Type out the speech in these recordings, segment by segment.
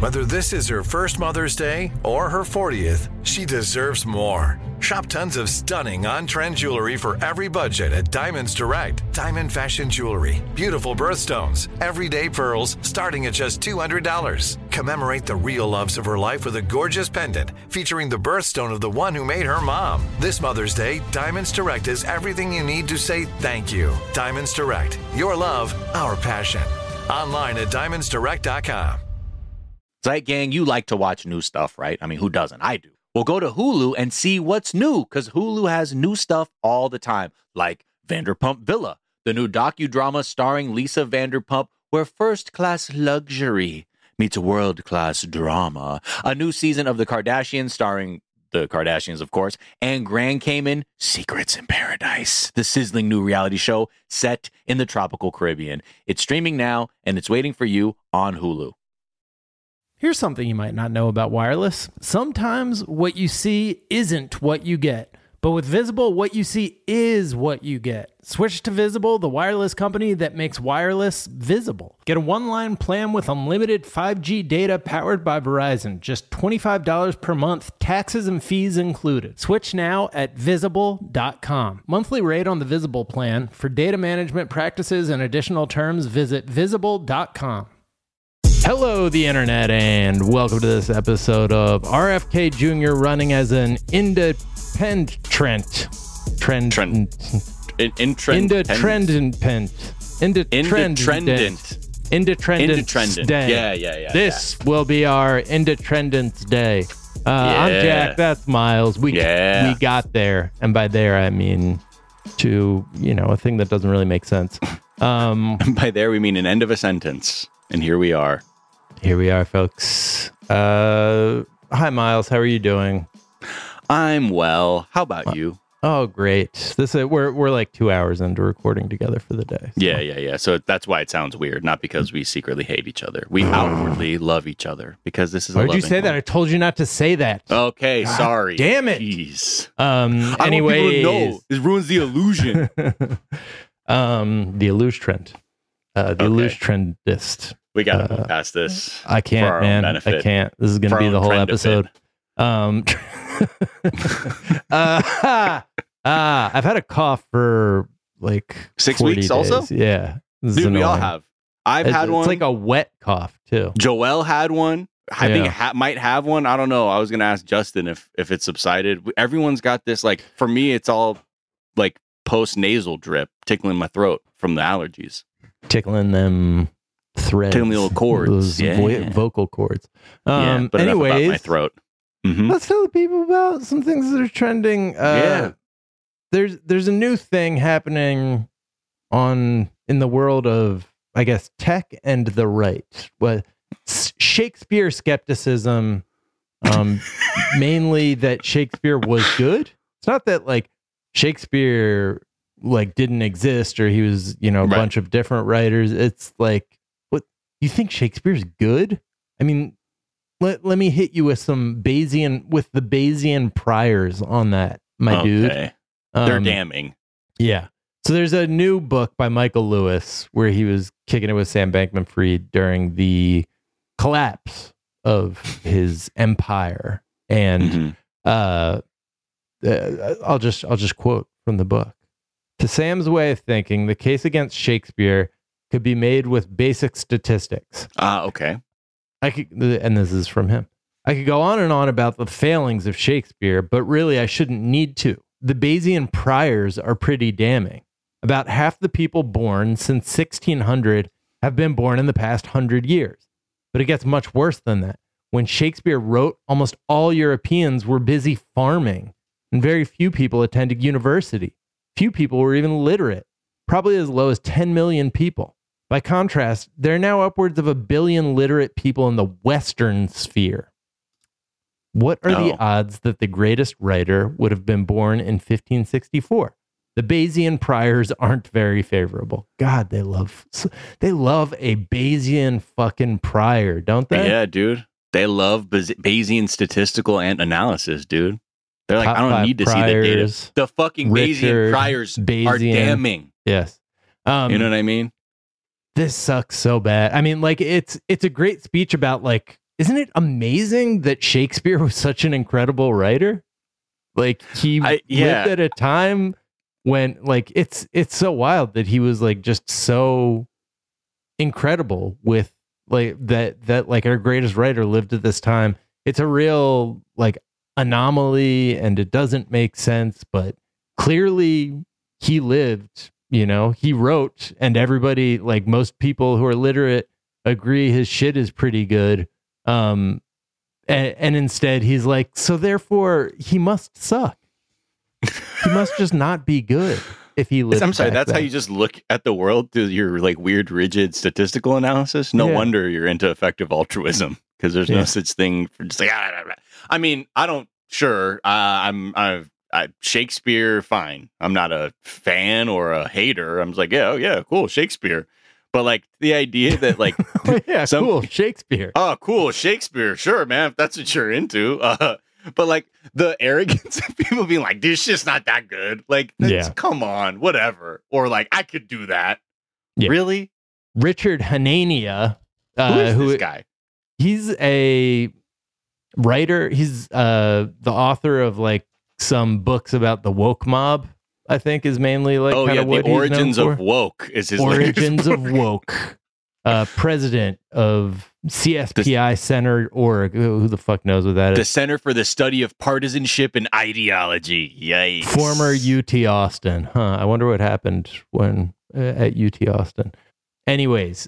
Whether this is her first Mother's Day or her 40th, she deserves more. Shop tons of stunning on-trend jewelry for every budget at Diamonds Direct. Diamond fashion jewelry, beautiful birthstones, everyday pearls starting at just $200. Commemorate the real loves of her life with a gorgeous pendant featuring the birthstone of the one who made her mom. This Mother's Day, Diamonds Direct is everything you need to say thank you. Diamonds Direct. Your love, our passion. Online at diamondsdirect.com. Zeit Gang, you like to watch new stuff, right? I mean, who doesn't? I do. Well, go to Hulu and see what's new, because Hulu has new stuff all the time, like Vanderpump Villa, the new docudrama starring Lisa Vanderpump, where first-class luxury meets world-class drama. A new season of The Kardashians starring the Kardashians, of course, and Grand Cayman, Secrets in Paradise, the sizzling new reality show set in the tropical Caribbean. It's streaming now, and it's waiting for you on Hulu. Here's something you might not know about wireless. Sometimes what you see isn't what you get. But with Visible, what you see is what you get. Switch to Visible, the wireless company that makes wireless visible. Get a one-line plan with unlimited 5G data powered by Verizon. Just $25 per month, taxes and fees included. Switch now at Visible.com. Monthly rate on the Visible plan. For data management practices and additional terms, visit Visible.com. Hello, the internet, and welcome to this episode of RFK Jr. running as an independent independent. Day. Yeah. This will be our Independence Day. I'm Jack. That's Miles. We got there, and by there I mean to a thing that doesn't really make sense. By there we mean an end of a sentence, and here we are. Here we are, folks. Hi, Miles. How are you doing? I'm well. How about you? Oh, great. We're like 2 hours into recording together for the day. So. Yeah. So that's why it sounds weird. Not because we secretly hate each other. We outwardly love each other because this is. Why did you say that? I told you not to say that. Okay, God, sorry. Damn it. Jeez. Anyway, I want people to know. It ruins the illusion. The illusion trend. Illusion trendist. We got to move past this. I can't, man. I can't. This is going to be the whole episode. I've had a cough for like 6 weeks days. also? Yeah. Dude, we all have. I've had one. It's like a wet cough too. Joelle had one. I think might have one. I don't know. I was going to ask Justin if it subsided. Everyone's got this, like, for me, it's all like post-nasal drip, tickling my throat from the allergies. Tickling them threads. Tickling the little cords. Those vocal cords. But anyways, enough about my throat. Mm-hmm. Let's tell the people about some things that are trending. There's a new thing happening in the world of, I guess, tech and the right. Shakespeare skepticism, mainly that Shakespeare was good. It's not that like Shakespeare like didn't exist or he was, a bunch of different writers. It's like, what, you think Shakespeare's good? I mean, let me hit you with the Bayesian priors on that, my dude. They're damning. Yeah. So there's a new book by Michael Lewis where he was kicking it with Sam Bankman-Fried during the collapse of his empire. And I'll just quote from the book. To Sam's way of thinking, the case against Shakespeare could be made with basic statistics. Okay. And this is from him. I could go on and on about the failings of Shakespeare, but really I shouldn't need to. The Bayesian priors are pretty damning. About half the people born since 1600 have been born in the past 100 years. But it gets much worse than that. When Shakespeare wrote, almost all Europeans were busy farming, and very few people attended university. Few people were even literate, probably as low as 10 million people. By contrast, there are now upwards of 1 billion literate people in the Western sphere. What are the odds that the greatest writer would have been born in 1564? The Bayesian priors aren't very favorable. God, they love a Bayesian fucking prior, don't they? Yeah, dude. They love Bayesian statistical analysis, dude. They're like, I don't need to see the data. The fucking Bayesian priors are damning. Yes. You know what I mean? This sucks so bad. I mean, like it's a great speech about like isn't it amazing that Shakespeare was such an incredible writer? Like he lived at a time when like it's so wild that he was like just so incredible with like that like our greatest writer lived at this time. It's a real like anomaly and it doesn't make sense, but clearly he lived, you know, he wrote, and everybody, like most people who are literate agree his shit is pretty good. And instead he's like, so therefore he must suck. He must just not be good if he lived. I'm sorry, that's then. how you just look at the world through your like weird, rigid statistical analysis. No wonder you're into effective altruism, because there's no such thing for just like. I mean, I don't. Sure, Shakespeare, fine. I'm not a fan or a hater. I'm just like, yeah, cool, Shakespeare. But like the idea that like, cool, Shakespeare. Oh, cool, Shakespeare. Sure, man, if that's what you're into. But like the arrogance of people being like, this shit's not that good. Like, come on, whatever. Or like, I could do that. Yeah. Really? Richard Hanania. Who is this guy? He's a writer. He's the author of like some books about the woke mob, I think is mainly like the origins of woke is his origins of woke. President of CSPI Center.org. Who the fuck knows what that is? The Center for the Study of Partisanship and Ideology. Yikes. Former UT Austin. I wonder what happened when at UT Austin. Anyways,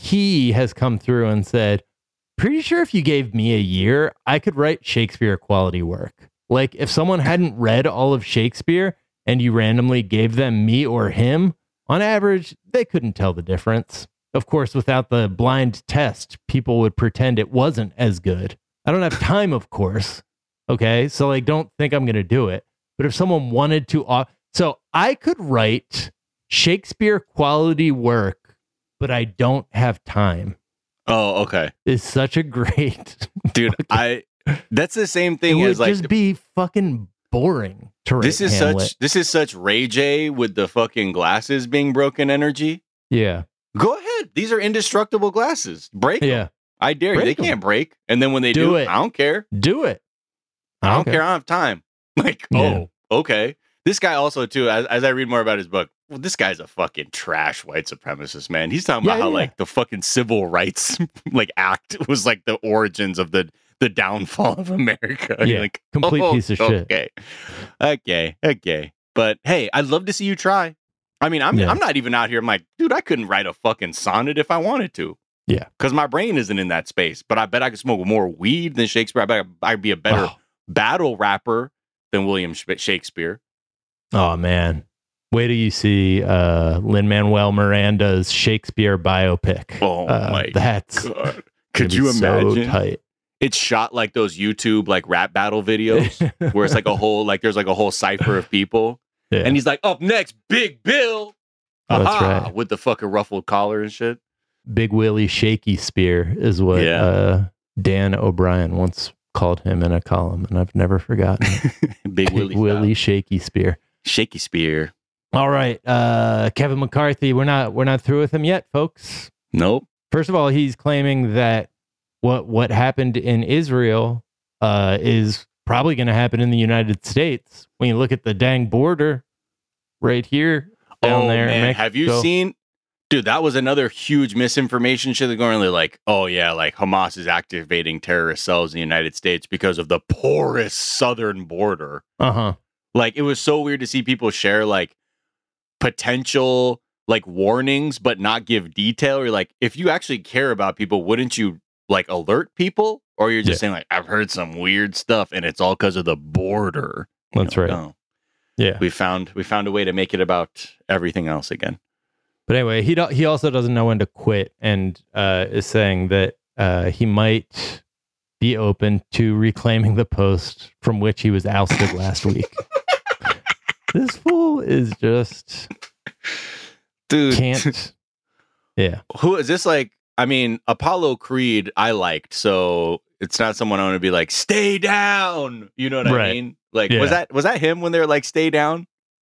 he has come through and said, pretty sure if you gave me a year, I could write Shakespeare quality work. Like if someone hadn't read all of Shakespeare and you randomly gave them me or him, on average, they couldn't tell the difference. Of course, without the blind test, people would pretend it wasn't as good. I don't have time, of course. Okay, so like, don't think I'm going to do it. But if someone wanted to, so I could write Shakespeare quality work, but I don't have time. Oh, okay. It's such a great dude. That's the same thing as like just be fucking boring to write. This is such Ray J with the fucking glasses being broken energy. Yeah. Go ahead. These are indestructible glasses. Break them. I dare you. They can't break. And then when they do it, I don't care. Do it. I don't care. I don't have time. Like, okay. This guy also, too, as I read more about his book, well, this guy's a fucking trash white supremacist, man. He's talking about how like the fucking civil rights like act was like the origins of the downfall of America. Yeah, like, complete piece of shit. Okay. But hey, I'd love to see you try. I mean, I'm not even out here. I'm like, dude, I couldn't write a fucking sonnet if I wanted to. Yeah. Because my brain isn't in that space. But I bet I could smoke more weed than Shakespeare. I bet I'd be a better battle rapper than William Shakespeare. Oh, man. Wait till you see Lin-Manuel Miranda's Shakespeare biopic. Oh, my God. Could you So imagine? tight. It's shot like those YouTube like rap battle videos where it's like a whole, like there's like a whole cipher of people. Yeah. And he's like, up next, Big Bill. That's right. With the fucking ruffled collar and shit. Big Willie Shaky Spear is what Dan O'Brien once called him in a column, and I've never forgotten. Big Willie Shaky Spear. Shaky Spear. All right, Kevin McCarthy. We're not through with him yet, folks. Nope. First of all, he's claiming that what happened in Israel is probably going to happen in the United States. When you look at the dang border right here, down there. Man, have you seen? Dude, that was another huge misinformation shit. They're going really like, oh yeah, like Hamas is activating terrorist cells in the United States because of the porous southern border. Like it was so weird to see people share like potential like warnings, but not give detail. Or like, if you actually care about people, wouldn't you like alert people? Or you're just saying like, I've heard some weird stuff and it's all because of the border. That's right. No. Yeah. We found a way to make it about everything else again. But anyway, he also doesn't know when to quit, and is saying that he might be open to reclaiming the post from which he was ousted last week. This fool is just... Dude. Can't... Yeah. Who is this like... I mean, Apollo Creed, I liked, so it's not someone I want to be like, stay down. You know what I mean? Like, was that him when they were like, stay down?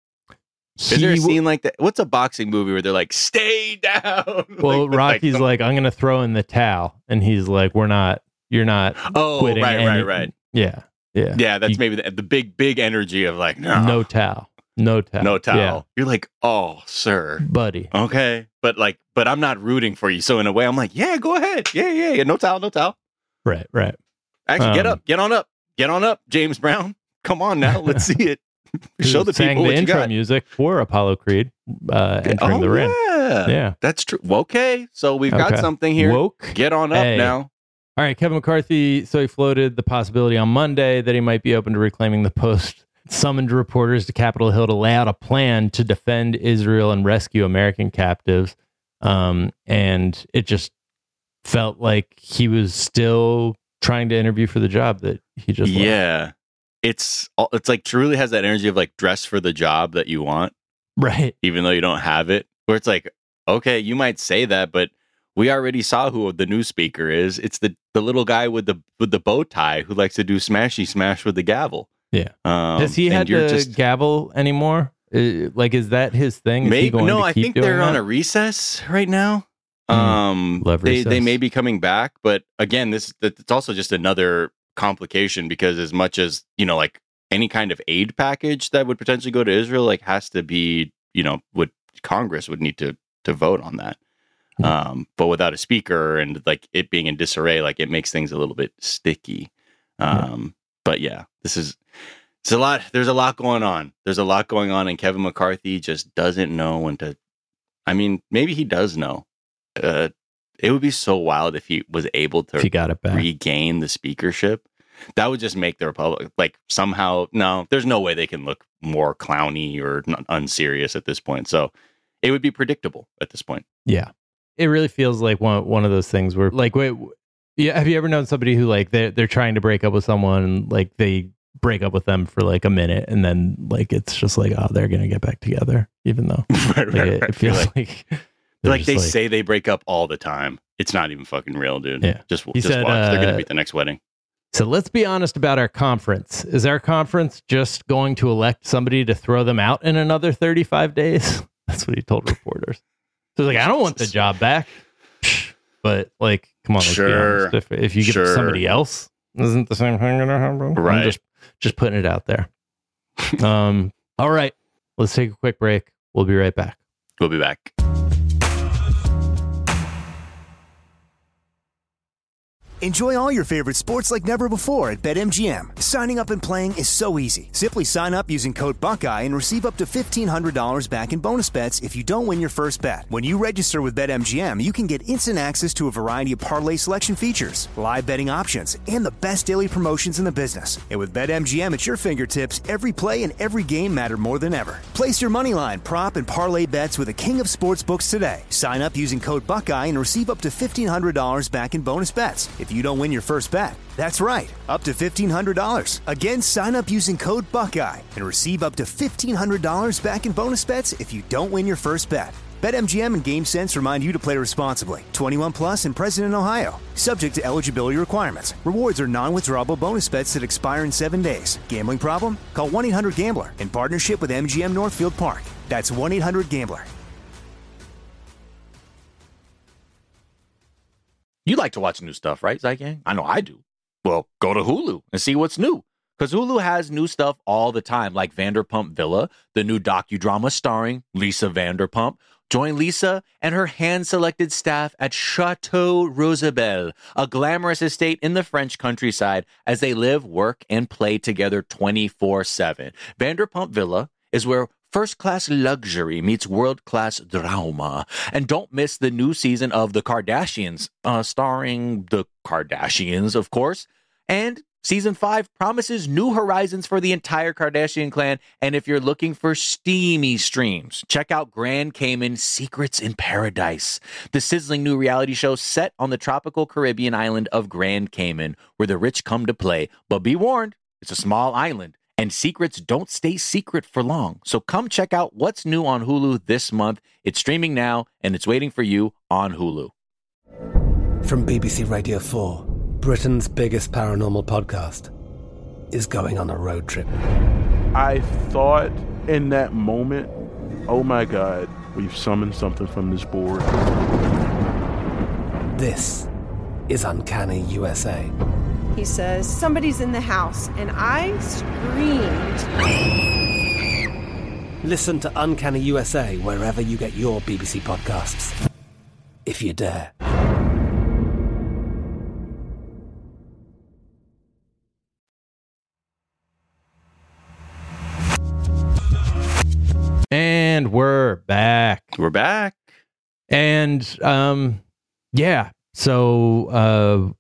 Is there a scene like that? What's a boxing movie where they're like, stay down? Well, like, Rocky's like, I'm going to throw in the towel. And he's like, we're not You're not. Oh, quitting right. Yeah. Yeah, that's maybe the big energy of like, no towel. Yeah. You're like, oh, sir, buddy. Okay, but I'm not rooting for you. So in a way, I'm like, yeah, go ahead. Yeah. No towel. Right. Actually, get on up, James Brown. Come on now, let's see it. Show the people what the you intro got. music for Apollo Creed entering the ring. Yeah, that's true. Okay, so we've got something here. Woke. Get on up now. All right, Kevin McCarthy. So he floated the possibility on Monday that he might be open to reclaiming the post. Summoned reporters to Capitol Hill to lay out a plan to defend Israel and rescue American captives. And it just felt like he was still trying to interview for the job that he just left. Yeah. It's like truly has that energy of like dress for the job that you want. Right. Even though you don't have it. Where it's like, okay, you might say that, but we already saw who the new speaker is. It's the little guy with the bow tie who likes to do smashy smash with the gavel. Yeah. Does he have the gavel anymore? Is that his thing? Maybe no. I think they're on a recess right now. They may be coming back, but again, it's also just another complication because as much as like any kind of aid package that would potentially go to Israel, like has to be would Congress would need to vote on that. But without a speaker and like it being in disarray, like it makes things a little bit sticky. But yeah, it's a lot. There's a lot going on. And Kevin McCarthy just doesn't know when to. I mean, maybe he does know. It would be so wild if he was able to regain the speakership. That would just make the Republic like somehow. No, there's no way they can look more clowny or unserious at this point. So it would be predictable at this point. Yeah, it really feels like one of those things where like wait. Yeah, have you ever known somebody who like they're trying to break up with someone and like they break up with them for like a minute and then like it's just like they're gonna get back together even though it feels like they say they break up all the time. It's not even fucking real, dude. Yeah, just watch. They're gonna be at the next wedding. So let's be honest about our conference. Is our conference just going to elect somebody to throw them out in another 35 days? That's what he told reporters. So like I don't want the job back. But like, come on, let's be honest. If you give it to somebody else, isn't the same thing gonna happen? Right. I'm just putting it out there. All right, let's take a quick break. We'll be right back. We'll be back. Enjoy all your favorite sports like never before at BetMGM. Signing up and playing is so easy. Simply sign up using code Buckeye and receive up to $1,500 back in bonus bets if you don't win your first bet. When you register with BetMGM, you can get instant access to a variety of parlay selection features, live betting options, and the best daily promotions in the business. And with BetMGM at your fingertips, every play and every game matter more than ever. Place your moneyline, prop, and parlay bets with the king of sportsbooks today. Sign up using code Buckeye and receive up to $1,500 back in bonus bets if you don't win your first bet. That's right, up to $1,500. Again, sign up using code Buckeye and receive up to $1,500 back in bonus bets if you don't win your first bet. BetMGM and GameSense remind you to play responsibly. 21 plus and present in Ohio. Subject to eligibility requirements. Rewards are non-withdrawable bonus bets that expire in 7 days. Gambling problem? Call 1-800-GAMBLER in partnership with MGM Northfield Park. That's 1-800-GAMBLER. You like to watch new stuff, right, Zygang? I know I do. Well, go to Hulu and see what's new. Because Hulu has new stuff all the time, like Vanderpump Villa, the new docudrama starring Lisa Vanderpump. Join Lisa and her hand-selected staff at Chateau Rosabelle, a glamorous estate in the French countryside, as they live, work, and play together 24/7. Vanderpump Villa is where first-class luxury meets world-class drama. And don't miss the new season of The Kardashians, starring the Kardashians, of course. And Season 5 promises new horizons for the entire Kardashian clan. And if you're looking for steamy streams, check out Grand Cayman Secrets in Paradise, the sizzling new reality show set on the tropical Caribbean island of Grand Cayman, where the rich come to play. But be warned, it's a small island. And secrets don't stay secret for long. So come check out what's new on Hulu this month. It's streaming now, and it's waiting for you on Hulu. From BBC Radio 4, Britain's biggest paranormal podcast is going on a road trip. I thought in that moment, oh my God, we've summoned something from this board. This is Uncanny USA. He says, somebody's in the house, and I screamed. Listen to Uncanny USA wherever you get your BBC podcasts, if you dare. And we're back. We're back. And yeah. So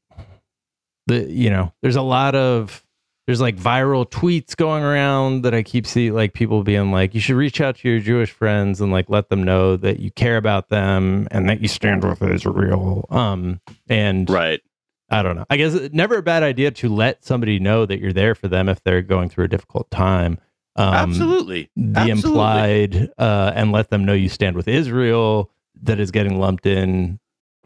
there's a lot of like viral tweets going around that I keep seeing, like people being like, you should reach out to your Jewish friends and like let them know that you care about them and that you stand with Israel. And right. I don't know. I guess never a bad idea to let somebody know that you're there for them if they're going through a difficult time. Absolutely. The implied and let them know you stand with Israel that is getting lumped in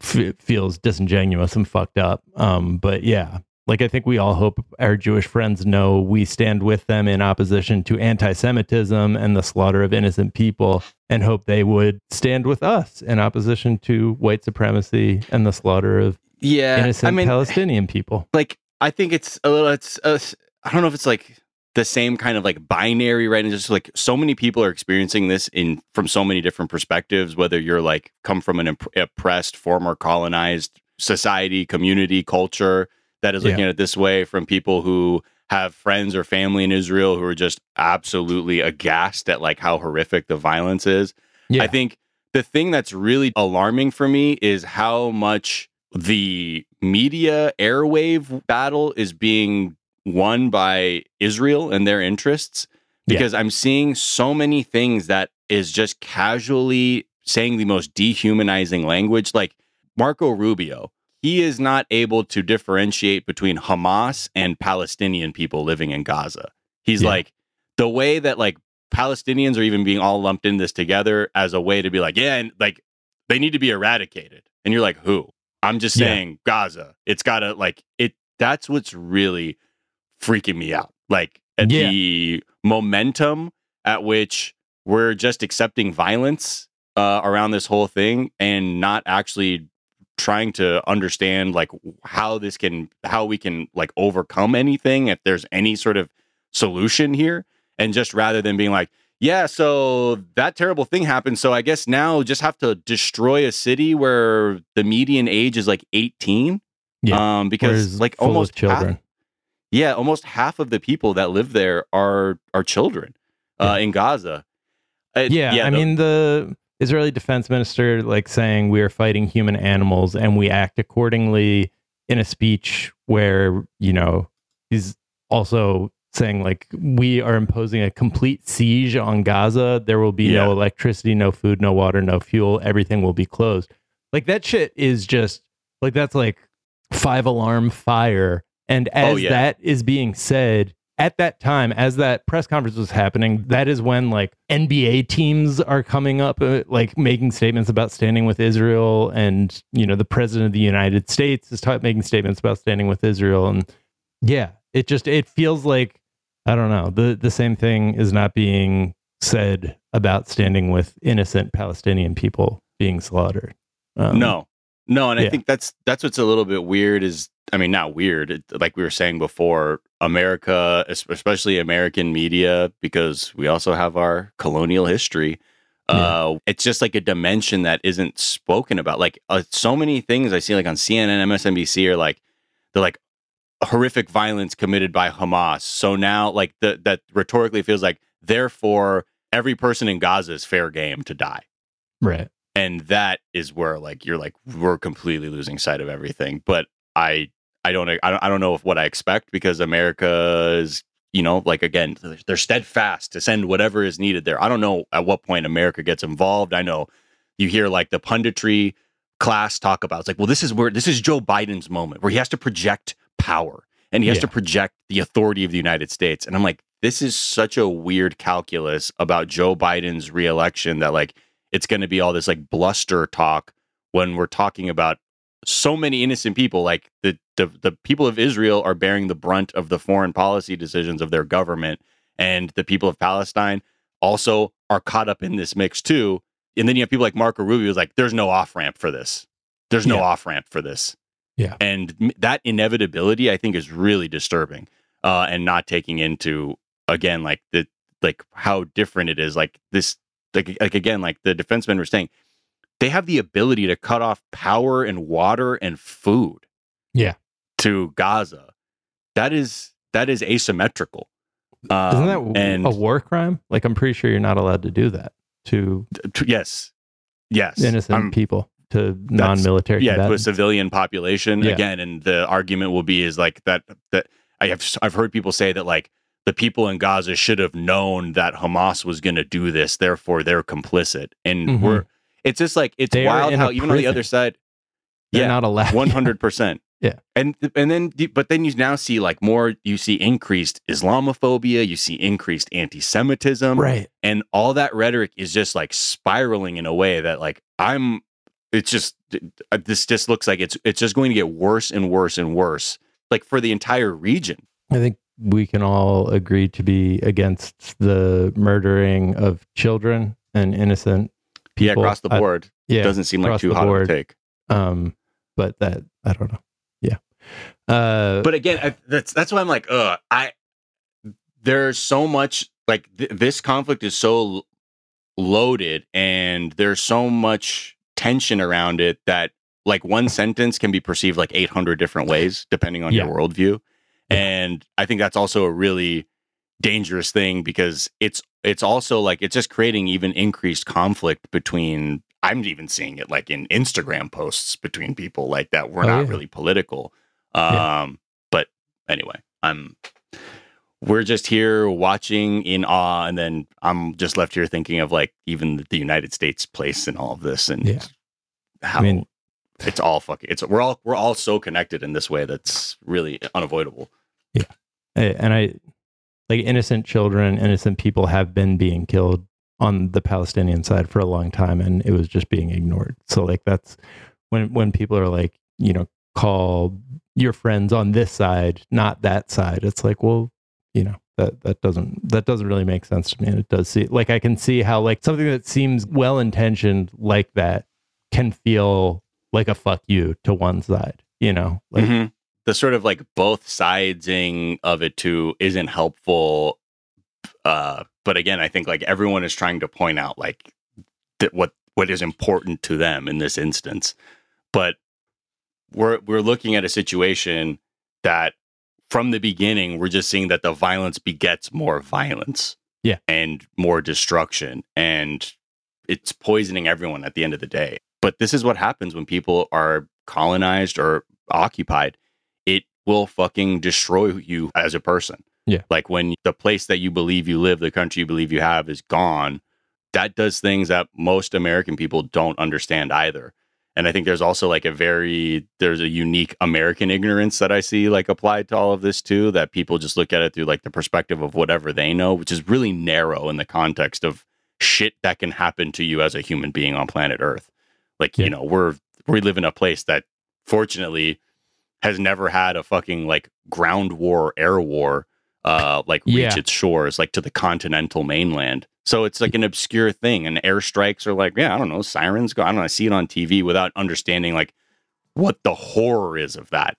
feels disingenuous and fucked up. But yeah, like I think we all hope our Jewish friends know we stand with them in opposition to anti-Semitism and the slaughter of innocent people, and hope they would stand with us in opposition to white supremacy and the slaughter of innocent Palestinian people. Like, I think it's a little, I don't know if it's like the same kind of like binary, right? And just like so many people are experiencing this from so many different perspectives, whether you're like come from an oppressed, former colonized society, community, culture that is looking at it this way, from people who have friends or family in Israel who are just absolutely aghast at like how horrific the violence is. Yeah. I think the thing that's really alarming for me is how much the media airwave battle is being won by Israel and their interests, because I'm seeing so many things that is just casually saying the most dehumanizing language. Like Marco Rubio, he is not able to differentiate between Hamas and Palestinian people living in Gaza. He's like, the way that like Palestinians are even being all lumped in this together as a way to be like, yeah, and like they need to be eradicated. And you're like, who? I'm just saying Gaza. It's gotta like it. That's what's really freaking me out. Like the momentum at which we're just accepting violence around this whole thing and not actually trying to understand like how we can like overcome anything, if there's any sort of solution here. And just rather than being like, yeah, so that terrible thing happened, so I guess now just have to destroy a city where the median age is like 18. Because like almost children. Almost half of the people that live there are children in Gaza. I mean, the Israeli defense minister like saying we are fighting human animals and we act accordingly in a speech where, you know, he's also saying like we are imposing a complete siege on Gaza. There will be no electricity, no food, no water, no fuel. Everything will be closed. Like that shit is just like, that's like 5-alarm fire. And as that is being said at that time, as that press conference was happening, that is when like NBA teams are coming up, like making statements about standing with Israel. And, you know, the president of the United States is making statements about standing with Israel. And it feels like, I don't know, the same thing is not being said about standing with innocent Palestinian people being slaughtered. No. And I think that's what's a little bit weird is, I mean, not weird, like we were saying before, America, especially American media, because we also have our colonial history. It's just like a dimension that isn't spoken about. Like so many things I see like on CNN, MSNBC are like, they're like horrific violence committed by Hamas. So now like that rhetorically feels like, therefore, every person in Gaza is fair game to die. Right. And that is where like you're like, we're completely losing sight of everything. But I don't know what I expect, because America is, you know, like, again, they're steadfast to send whatever is needed there. I don't know at what point America gets involved. I know you hear like the punditry class talk about, it's like, well, this is Joe Biden's moment where he has to project power and he has to project the authority of the United States. And I'm like, this is such a weird calculus about Joe Biden's reelection that like, it's going to be all this like bluster talk when we're talking about so many innocent people. Like the people of Israel are bearing the brunt of the foreign policy decisions of their government, and the people of Palestine also are caught up in this mix too. And then you have people like Marco Rubio who's like, there's no off ramp for this. There's no off ramp for this. Yeah. And that inevitability, I think, is really disturbing, and not taking into, again, like how different it is. Like this, like again, like the defensemen were saying, they have the ability to cut off power and water and food. Yeah. To Gaza. That is asymmetrical. Isn't that a war crime? Like, I'm pretty sure you're not allowed to do that to yes, innocent people, to non-military to a combatants. civilian population. Yeah. Again, and the argument will be is like that I've heard people say that like the people in Gaza should have known that Hamas was going to do this, therefore they're complicit. And it's just like, it's wild how even on the other side, they're not allowed. 100%. Yeah. And then you now see like you see increased Islamophobia, you see increased anti-Semitism. Right. And all that rhetoric is just like spiraling in a way that like this just looks like it's just going to get worse and worse and worse, like for the entire region. I think we can all agree to be against the murdering of children and innocent people. Yeah, across the board. It doesn't seem like too hot of a take. But that, I don't know. Yeah. But again, that's why I'm like, there's so much, like this conflict is so loaded and there's so much tension around it that like one sentence can be perceived like 800 different ways depending on your worldview. And I think that's also a really dangerous thing, because it's also like, it's just creating even increased conflict between, I'm even seeing it like in Instagram posts between people like that were not really political. But anyway, we're just here watching in awe, and then I'm just left here thinking of like even the United States place in all of this, and how it's all fucking, we're all so connected in this way that's really unavoidable. Yeah. And like innocent children, innocent people have been being killed on the Palestinian side for a long time, and it was just being ignored. So like that's when people are like, you know, call your friends on this side, not that side. It's like, well, you know, that doesn't really make sense to me. And it does see, like, I can see how like something that seems well intentioned like that can feel like a fuck you to one side, you know, like the sort of like both sidesing of it too isn't helpful. But again, I think like everyone is trying to point out like that what is important to them in this instance. But we're looking at a situation that from the beginning, we're just seeing that the violence begets more violence. Yeah. And more destruction. And it's poisoning everyone at the end of the day. But this is what happens when people are colonized or occupied. It will fucking destroy you as a person. Yeah. Like when the place that you believe you live, the country you believe you have is gone, that does things that most American people don't understand either. And I think there's also like there's a unique American ignorance that I see like applied to all of this too, that people just look at it through like the perspective of whatever they know, which is really narrow in the context of shit that can happen to you as a human being on planet Earth. Like, you know, we live in a place that fortunately has never had a fucking like ground war, air war, reach its shores, like to the continental mainland. So it's like an obscure thing, and airstrikes are like, I don't know, sirens go. I don't know. I see it on TV without understanding like what the horror is of that.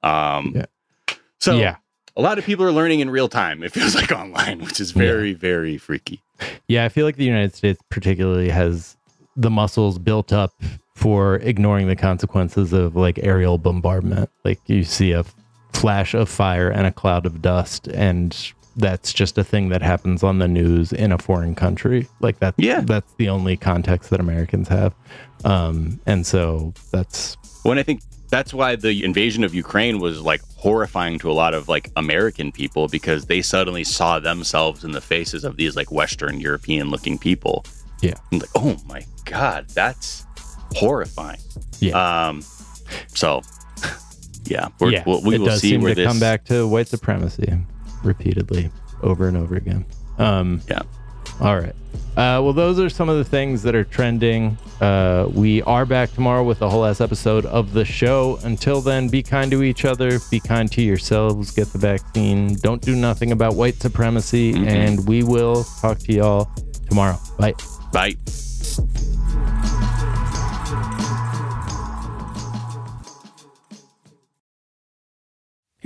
So a lot of people are learning in real time. It feels like online, which is very, very freaky. Yeah, I feel like the United States particularly has the muscles built up for ignoring the consequences of like aerial bombardment. Like you see a flash of fire and a cloud of dust, and that's just a thing that happens on the news in a foreign country. Like that's the only context that Americans have. And so that's when I think that's why the invasion of Ukraine was like horrifying to a lot of like American people, because they suddenly saw themselves in the faces of these like Western European looking people. Yeah. I'm like, oh my God, that's horrifying. Yeah. So yeah, we will see where this come back to white supremacy repeatedly over and over again. All right. Well, those are some of the things that are trending. We are back tomorrow with a whole ass episode of the show. Until then, be kind to each other, be kind to yourselves, get the vaccine, don't do nothing about white supremacy, and we will talk to y'all tomorrow. Bye. Bye.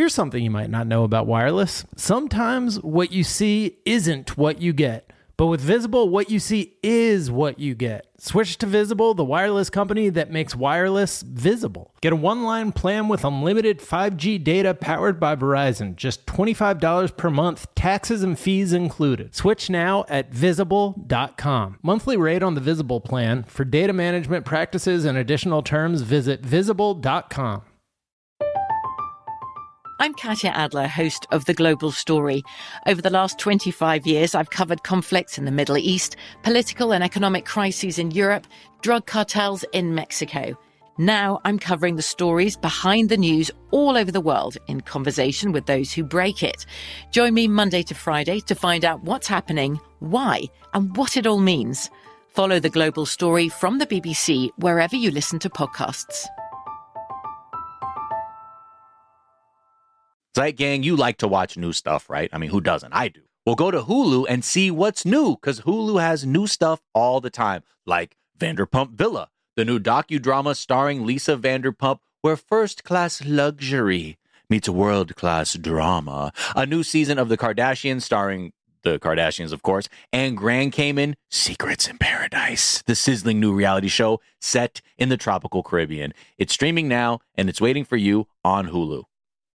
Here's something you might not know about wireless. Sometimes what you see isn't what you get. But with Visible, what you see is what you get. Switch to Visible, the wireless company that makes wireless visible. Get a one-line plan with unlimited 5G data powered by Verizon. Just $25 per month, taxes and fees included. Switch now at Visible.com. Monthly rate on the Visible plan. For data management practices and additional terms, visit Visible.com. I'm Katya Adler, host of The Global Story. Over the last 25 years, I've covered conflicts in the Middle East, political and economic crises in Europe, drug cartels in Mexico. Now I'm covering the stories behind the news all over the world in conversation with those who break it. Join me Monday to Friday to find out what's happening, why, and what it all means. Follow The Global Story from the BBC wherever you listen to podcasts. Zeit Gang, you like to watch new stuff, right? I mean, who doesn't? I do. Well, go to Hulu and see what's new, because Hulu has new stuff all the time, like Vanderpump Villa, the new docudrama starring Lisa Vanderpump, where first-class luxury meets world-class drama. A new season of The Kardashians starring the Kardashians, of course, and Grand Cayman, Secrets in Paradise, the sizzling new reality show set in the tropical Caribbean. It's streaming now, and it's waiting for you on Hulu.